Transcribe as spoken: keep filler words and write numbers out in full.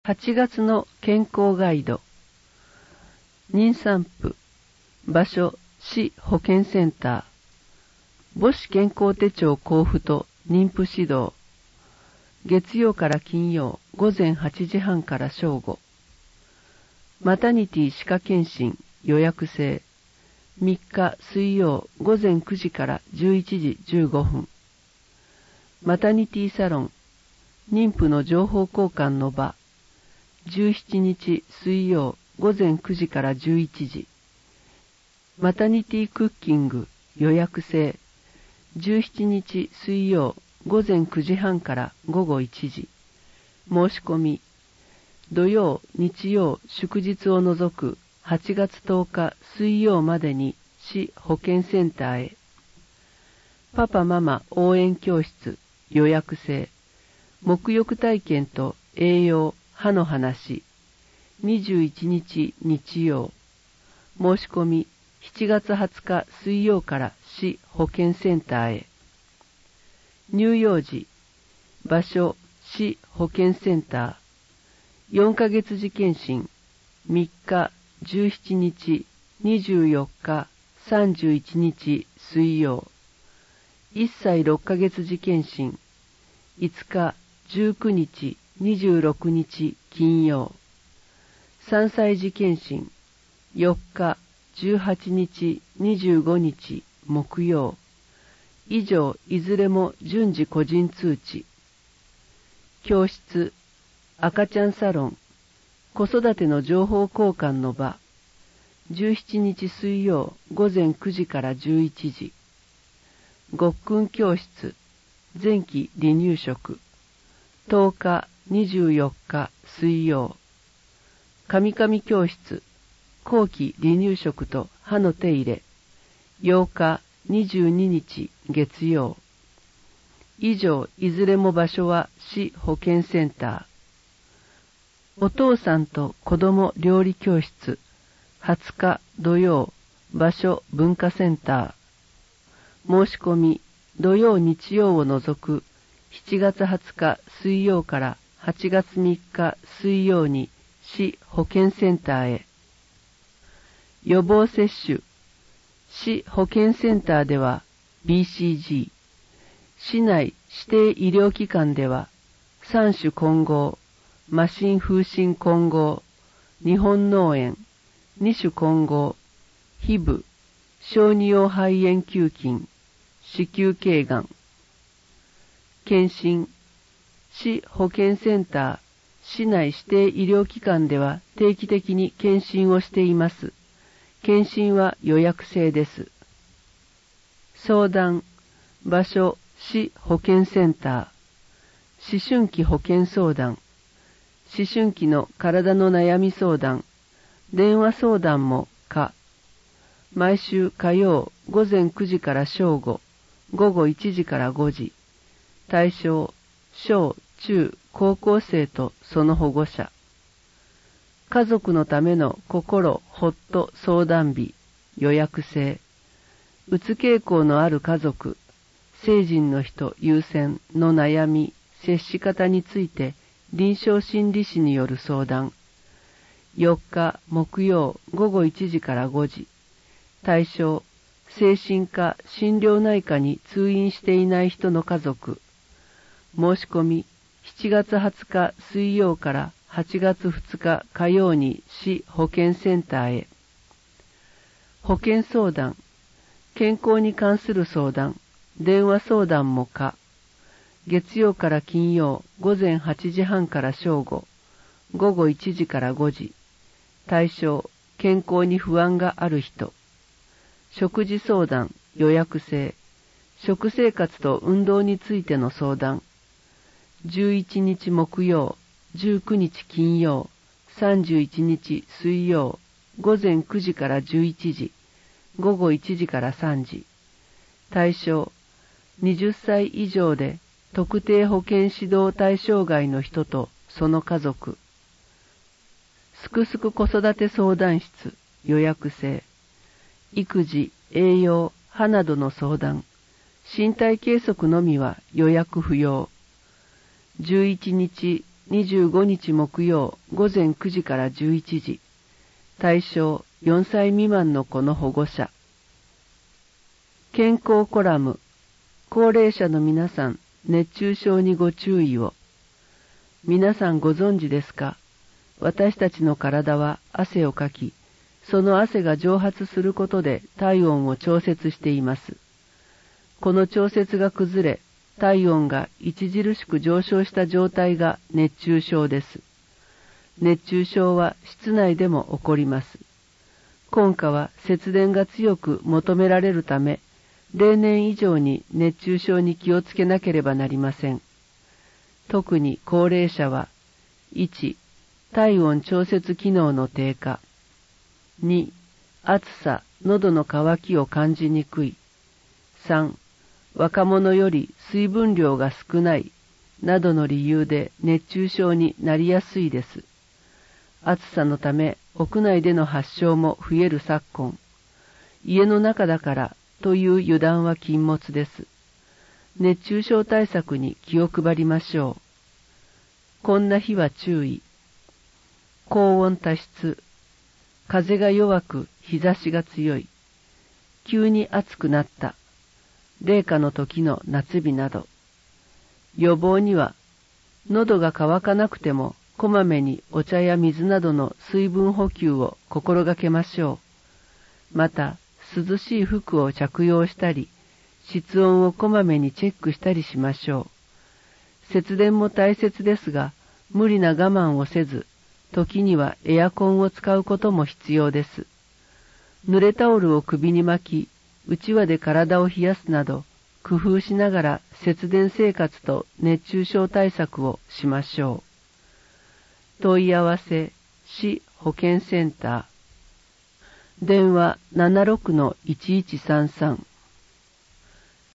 はちがつの健康ガイド。妊産婦。場所、市保健センター。母子健康手帳交付と妊婦指導。月曜から金曜、午前はちじはんから正午。マタニティ歯科検診、予約制。みっか水曜、午前くじからじゅういちじじゅうごふん。マタニティサロン、妊婦の情報交換の場。じゅうしちにち水曜、午前くじからじゅういちじ。マタニティクッキング、予約制。じゅうしちにち水曜、午前くじはんからごごいちじ。申し込み。土曜、日曜、祝日を除くはちがつとおか水曜までに市保健センターへ。パパママ応援教室、予約制。沐浴体験と栄養、歯の話。にじゅういちにち日曜。申し込みしちがつはつか水曜から市保健センターへ。乳幼児。場所、市保健センター。よんかげつ児検診。みっか、じゅうしちにち、にじゅうよっか、さんじゅういちにち水曜。いっさいろっかげつ児検診。いつか、じゅうくにち、にじゅうろくにち金曜。さんさい児検診。よっか、じゅうはちにち、にじゅうごにち木曜。以上いずれも順次個人通知。教室、赤ちゃんサロン、子育ての情報交換の場。じゅうしちにち水曜、午前くじからじゅういちじ。ごっくん教室、前期離乳食。とおか、にじゅうよっか水曜。かみかみ教室、後期離乳食と歯の手入れ。ようか、にじゅうににち月曜。以上いずれも場所は市保健センター。お父さんと子供料理教室。はつか土曜。場所文化センター。申し込み土曜日曜を除くしちがつはつか水曜からはちがつみっか水曜に市保健センターへ。予防接種。市保健センターでは ビーシージー。市内指定医療機関では三種混合、麻疹風疹混合、日本脳炎、二種混合、ヒブ、小児用肺炎球菌、子宮頸がん。検診。市保健センター、市内指定医療機関では定期的に検診をしています。検診は予約制です。相談。場所、市保健センター。思春期保健相談。思春期の体の悩み相談。電話相談も可。毎週火曜午前くじから正午、午後いちじからごじ。対象、小、中、高校生とその保護者。家族のための心ほっと相談日、予約制。うつ傾向のある家族、成人の人優先の悩み、接し方について臨床心理士による相談。よっか木曜午後いちじからごじ。対象、精神科心療内科に通院していない人の家族。申し込みしちがつはつか水曜からはちがつふつか火曜に市保健センターへ。保健相談。健康に関する相談。電話相談も可。月曜から金曜午前はちじはんから正午、午後いちじからごじ。対象、健康に不安がある人。食事相談、予約制。食生活と運動についての相談。じゅういちにち木曜、じゅうくにち金曜、さんじゅういちにち水曜、午前くじからじゅういちじ、午後いちじからさんじ。対象、はたち以上で特定保健指導対象外の人とその家族。すくすく子育て相談室、予約制。育児、栄養、歯などの相談。身体計測のみは予約不要。じゅういちにちにじゅうごにち木曜午前くじからじゅういちじ。対象よんさい未満の子の保護者。健康コラム。高齢者の皆さん、熱中症にご注意を。皆さんご存知ですか？私たちの体は汗をかき、その汗が蒸発することで体温を調節しています。この調節が崩れ、体温が著しく上昇した状態が熱中症です。熱中症は室内でも起こります。今夏は節電が強く求められるため、例年以上に熱中症に気をつけなければなりません。特に高齢者は、いち、体温調節機能の低下。に、暑さ、喉の渇きを感じにくい。さん、若者より水分量が少ない、などの理由で熱中症になりやすいです。暑さのため屋内での発症も増える昨今。家の中だからという油断は禁物です。熱中症対策に気を配りましょう。こんな日は注意。高温多湿。風が弱く日差しが強い。急に暑くなった。冷夏の時の夏日など。予防には、喉が渇かなくてもこまめにお茶や水などの水分補給を心がけましょう。また、涼しい服を着用したり、室温をこまめにチェックしたりしましょう。節電も大切ですが、無理な我慢をせず、時にはエアコンを使うことも必要です。濡れタオルを首に巻き、うちわで体を冷やすなど、工夫しながら節電生活と熱中症対策をしましょう。問い合わせ、市保健センター。電話 ななじゅうろくのいちいちさんさん。